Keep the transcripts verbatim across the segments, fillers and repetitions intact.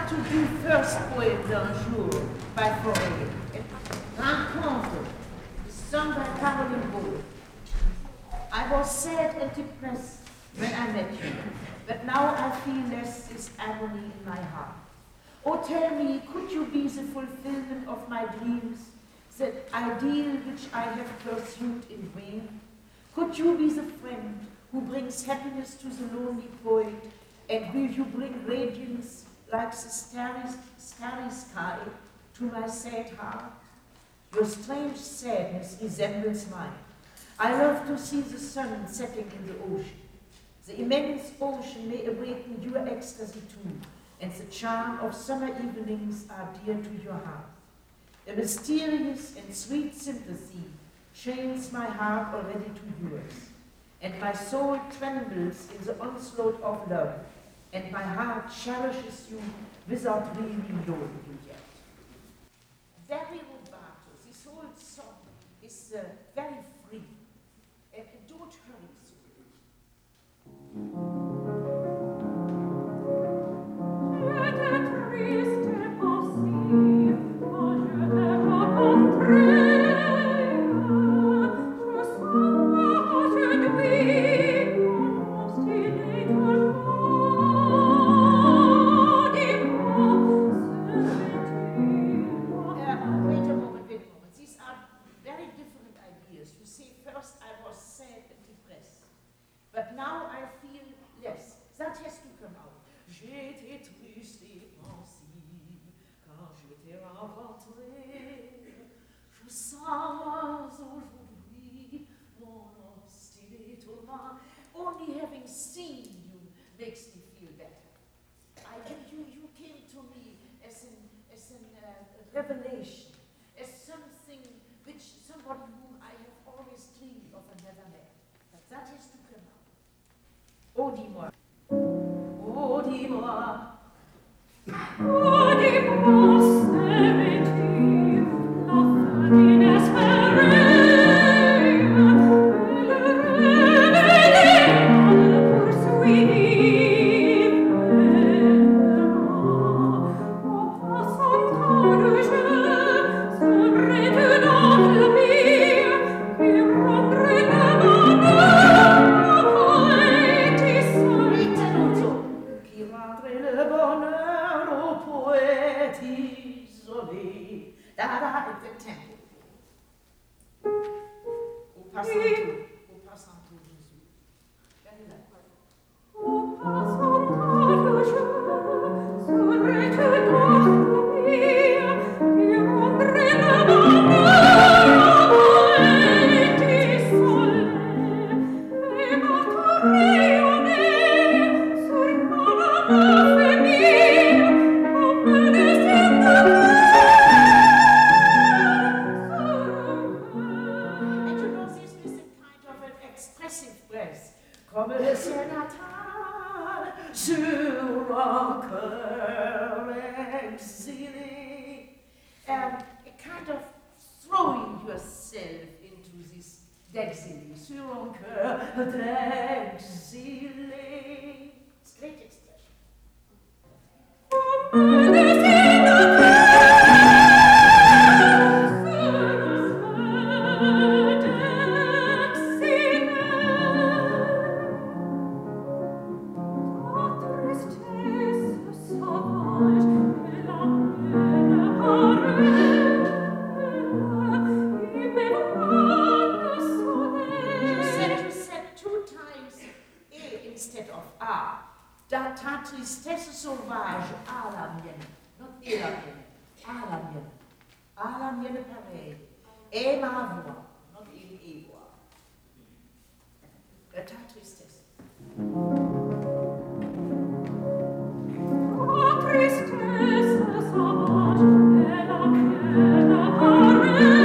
to do first poem d'un jour by Fauré. Rencontre, sung by Caroline Ball. I was sad and depressed when I met you, but now I feel less this agony in my heart. Oh, tell me, could you be the fulfillment of my dreams, the ideal which I have pursued in vain? Could you be the friend who brings happiness to the lonely poet, and will you bring radiance like the starry, starry sky to my sad heart? Your strange sadness resembles mine. I love to see the sun setting in the ocean. The immense ocean may awaken your ecstasy too, and the charm of summer evenings are dear to your heart. A mysterious and sweet sympathy chains my heart already to yours, and my soul trembles in the onslaught of love, and my heart cherishes you without really knowing you yet. Very rubato, this whole song is uh, very free, and don't hurry through it. But now I feel less. That has to come out. J'étais triste et pensive quand je t'ai rencontré. Je sens aujourd'hui mon obstiné tourment. Only having seen you makes me feel better. I, you, you came to me as an, as an uh, revelation, as something which somebody whom I have always dreamed of and never met. But that has to come out. Oh, dis-moi. Oh, dis-moi. Oh, dis-moi, sais-tu la fin inespérée, le rêve poursuivre. En passant tant de jeux, serait-tu donc la vie qui rendrait le bonheur? Da-da, it's a tempo. Au passant, au passant, Jésus. Au passant, Jésus, serait-tu donc la vie qui rendrait le bonheur au petit soleil et votre rayonner sur mon âme féminine comme des étoiles. Comme le ciel natal sur un cœur exilé. Um, a kind of throwing yourself into this d'exilé, sur un cœur d'exilé. It's great expression. Ta tristesse sauvage à la mienne, non et la mienne, à la mienne, à la mienne pareille, et ma voix, non il et voix. Ta tristesse. Ta tristesse sauvage et la mienne pareille.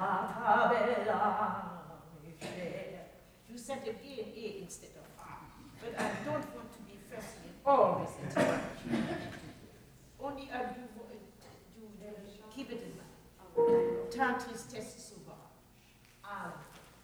Ah, ta bella Michelle. You said it A and A instead of ah. But I don't want to be fussy and always interrupt you. Only I do, do keep it in mind. Ta tristesse sauvage. Ah.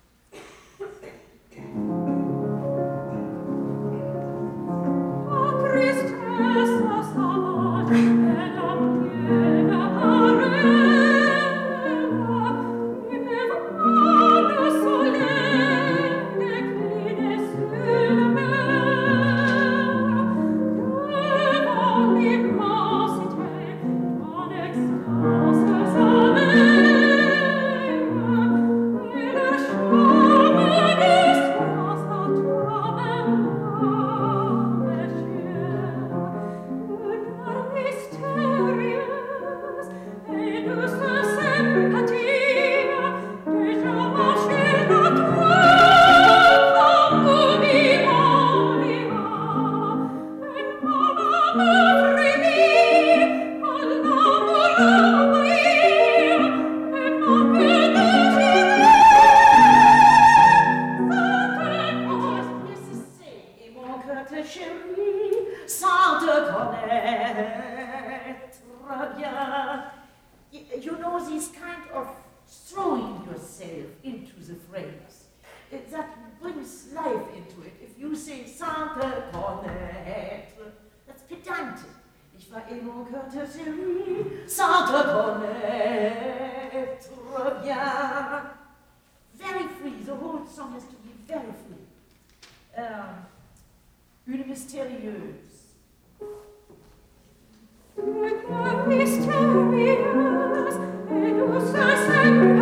You know, this kind of throwing yourself into the phrase, it, that brings life into it. If you say Santa connaître, that's pedantic. Ich war in mon courtesie, Santa connaître bien. Very free, the whole song has to be very free. Um, une mystérieuse. Une mystérieuse, et douce sempre